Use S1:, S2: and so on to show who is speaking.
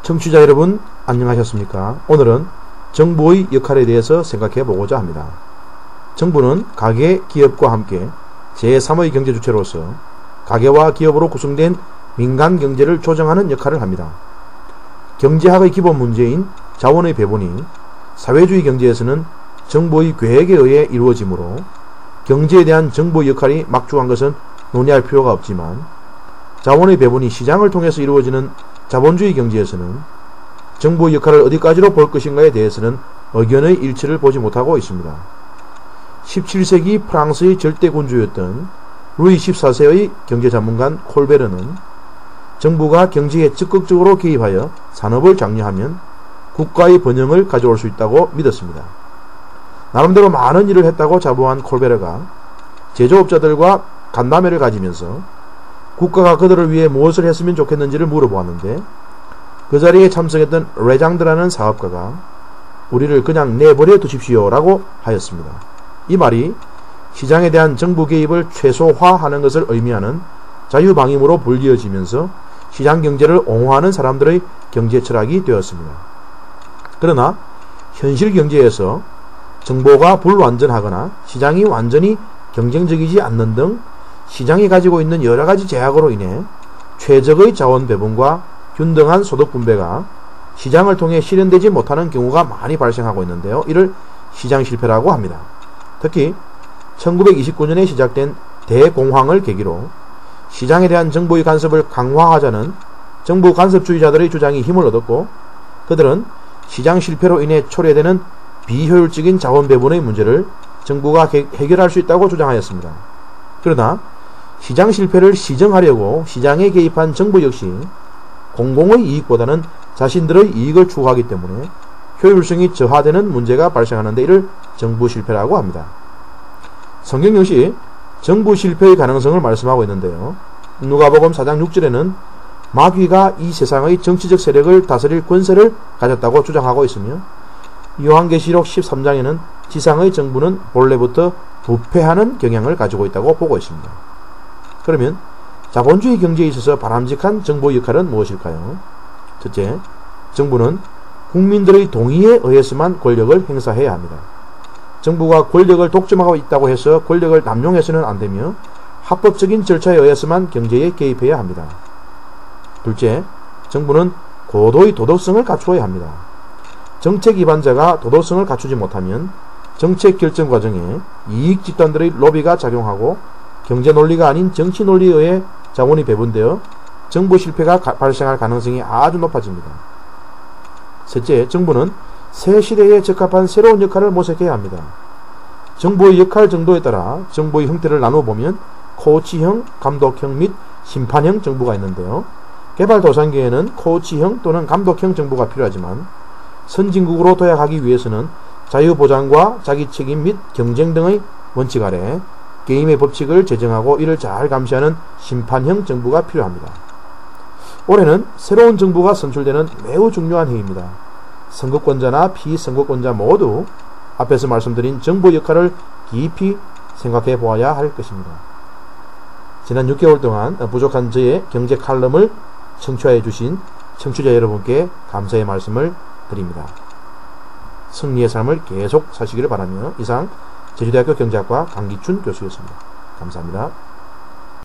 S1: 청취자 여러분 안녕하셨습니까? 오늘은 정부의 역할에 대해서 생각해 보고자 합니다. 정부는 가계, 기업과 함께 제3의 경제주체로서 가계와 기업으로 구성된 민간 경제를 조정하는 역할을 합니다. 경제학의 기본 문제인 자원의 배분이 사회주의 경제에서는 정부의 계획에 의해 이루어지므로 경제에 대한 정부의 역할이 막중한 것은 논의할 필요가 없지만, 자원의 배분이 시장을 통해서 이루어지는 자본주의 경제에서는 정부의 역할을 어디까지로 볼 것인가에 대해서는 의견의 일치를 보지 못하고 있습니다. 17세기 프랑스의 절대군주였던 루이 14세의 경제자문관 콜베르는 정부가 경제에 적극적으로 개입하여 산업을 장려하면 국가의 번영을 가져올 수 있다고 믿었습니다. 나름대로 많은 일을 했다고 자부한 콜베르가 제조업자들과 간담회를 가지면서 국가가 그들을 위해 무엇을 했으면 좋겠는지를 물어보았는데, 그 자리에 참석했던 레장드라는 사업가가 우리를 그냥 내버려 두십시오 라고 하였습니다. 이 말이 시장에 대한 정부 개입을 최소화하는 것을 의미하는 자유방임으로 불리어지면서 시장경제를 옹호하는 사람들의 경제 철학이 되었습니다. 그러나 현실 경제에서 정보가 불완전하거나 시장이 완전히 경쟁적이지 않는 등 시장이 가지고 있는 여러가지 제약으로 인해 최적의 자원 배분과 균등한 소득 분배가 시장을 통해 실현되지 못하는 경우가 많이 발생하고 있는데요. 이를 시장 실패라고 합니다. 특히 1929년에 시작된 대공황을 계기로 시장에 대한 정부의 간섭을 강화하자는 정부 간섭주의자들의 주장이 힘을 얻었고, 그들은 시장 실패로 인해 초래되는 비효율적인 자원 배분의 문제를 정부가 해결할 수 있다고 주장하였습니다. 그러나 시장 실패를 시정하려고 시장에 개입한 정부 역시 공공의 이익보다는 자신들의 이익을 추구하기 때문에 효율성이 저하되는 문제가 발생하는데, 이를 정부 실패라고 합니다. 성경 역시 정부 실패의 가능성을 말씀하고 있는데요. 누가복음 4장 6절에는 마귀가 이 세상의 정치적 세력을 다스릴 권세를 가졌다고 주장하고 있으며, 요한계시록 13장에는 지상의 정부는 본래부터 부패하는 경향을 가지고 있다고 보고 있습니다. 그러면 자본주의 경제에 있어서 바람직한 정부의 역할은 무엇일까요? 첫째, 정부는 국민들의 동의에 의해서만 권력을 행사해야 합니다. 정부가 권력을 독점하고 있다고 해서 권력을 남용해서는 안 되며 합법적인 절차에 의해서만 경제에 개입해야 합니다. 둘째, 정부는 고도의 도덕성을 갖추어야 합니다. 정책 위반자가 도덕성을 갖추지 못하면 정책 결정 과정에 이익 집단들의 로비가 작용하고 경제 논리가 아닌 정치 논리에 의해 자원이 배분되어 정부 실패가 발생할 가능성이 아주 높아집니다. 셋째, 정부는 새 시대에 적합한 새로운 역할을 모색해야 합니다. 정부의 역할 정도에 따라 정부의 형태를 나누어 보면 코치형, 감독형 및 심판형 정부가 있는데요. 개발도상국에는 코치형 또는 감독형 정부가 필요하지만 선진국으로 도약하기 위해서는 자유보장과 자기책임 및 경쟁 등의 원칙 아래 게임의 법칙을 제정하고 이를 잘 감시하는 심판형 정부가 필요합니다. 올해는 새로운 정부가 선출되는 매우 중요한 해입니다. 선거권자나 피선거권자 모두 앞에서 말씀드린 정부의 역할을 깊이 생각해 보아야 할 것입니다. 지난 6개월 동안 부족한 저의 경제 칼럼을 청취해 주신 청취자 여러분께 감사의 말씀을 드립니다. 승리의 삶을 계속 사시기를 바라며, 이상 제주대학교 경제학과 강기춘 교수였습니다. 감사합니다.